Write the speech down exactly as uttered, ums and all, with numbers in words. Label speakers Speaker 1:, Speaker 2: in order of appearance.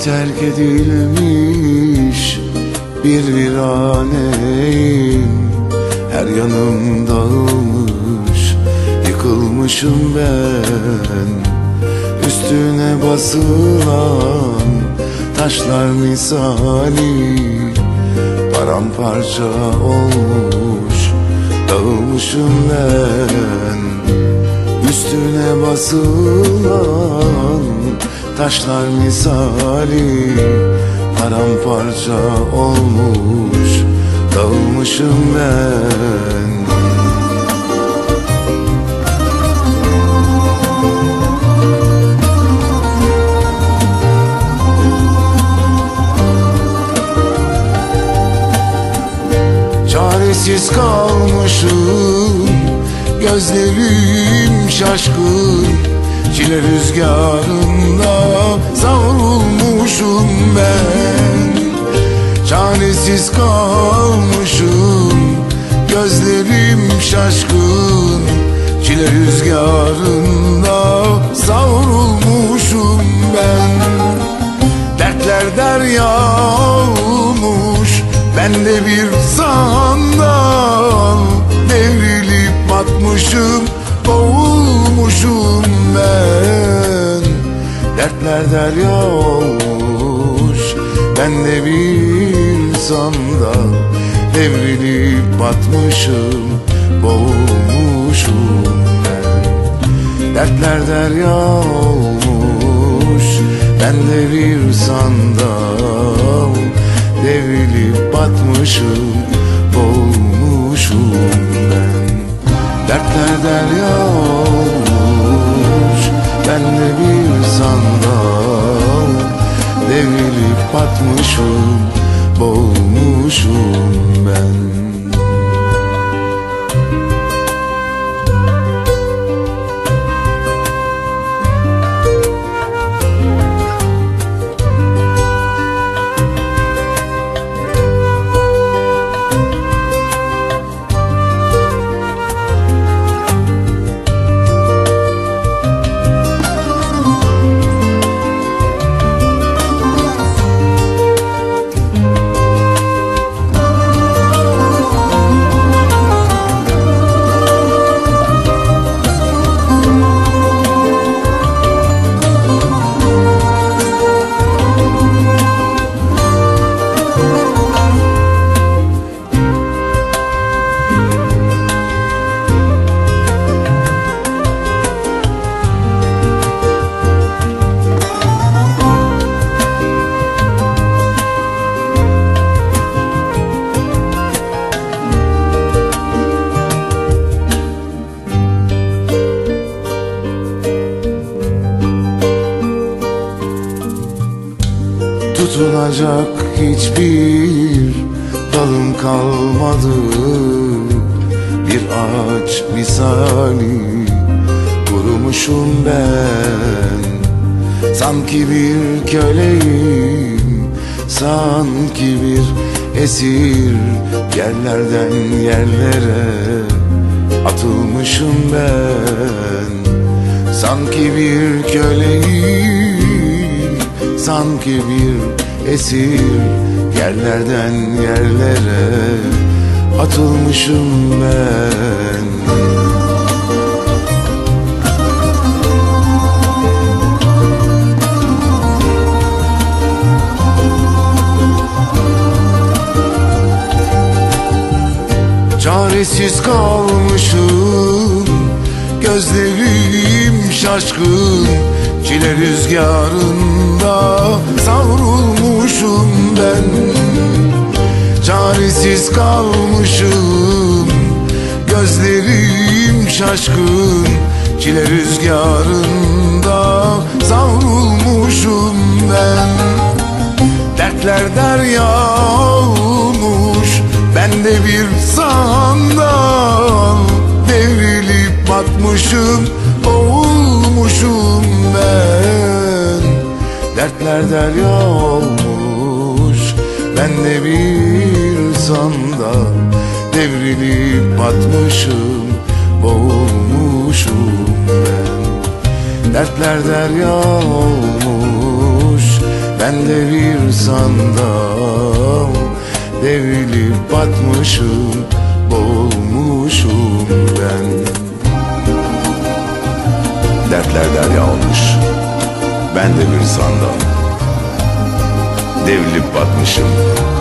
Speaker 1: terk edilmiş bir viraneyim. Her yanım dağılmış, yıkılmışım ben. Üstüne basılan taşlar misali paramparça olmuş, dağılmışım ben. Üstüne basılan taşlar misali paramparça olmuş, dağılmışım ben. Çaresiz kalmışım, gözlerim şaşkın. Çile rüzgarında savrulmuşum ben. Çaresiz kalmışım, gözlerim şaşkın. Çile rüzgarında savrulmuşum ben. Dertler derya olmuş, ben de bir sandal. Devrilip batmışım, boğulmuşum ben. Dertler derya olmuş, ben de bir sandal. Devrilip batmışım, boğulmuşum ben. Dertler derya olmuş, ben de bir sandal. Devrilip batmışım, boğulmuşum ben. Dertler derya olmuş, ben de bir sandal. Devrilip batmışım, boğulmuşum ben. Tutunacak hiçbir dalım kalmadı. Bir ağaç misali kurumuşum ben. Sanki bir köleyim, sanki bir esir. Yerlerden yerlere atılmışım ben. Sanki bir köleyim, sanki bir esir. Yerlerden yerlere atılmışım ben. Çaresiz kalmışım, gözlerim şaşkın. Çile rüzgarında savrulmuşum ben. Çaresiz kalmışım, gözlerim şaşkın. Çile rüzgarında savrulmuşum ben. Dertler derya olmuş, ben de bir sandal. Devrilip batmışım, boğulmuşum ben. Dertler derya olmuş, ben de bir sandal. Devrilip batmışım, boğulmuşum ben. Dertler derya olmuş, Ben de bir sandal, devrilip batmışım, boğulmuşum ben. Dertler derya olmuş, ben de bir sandal, devrilip batmışım,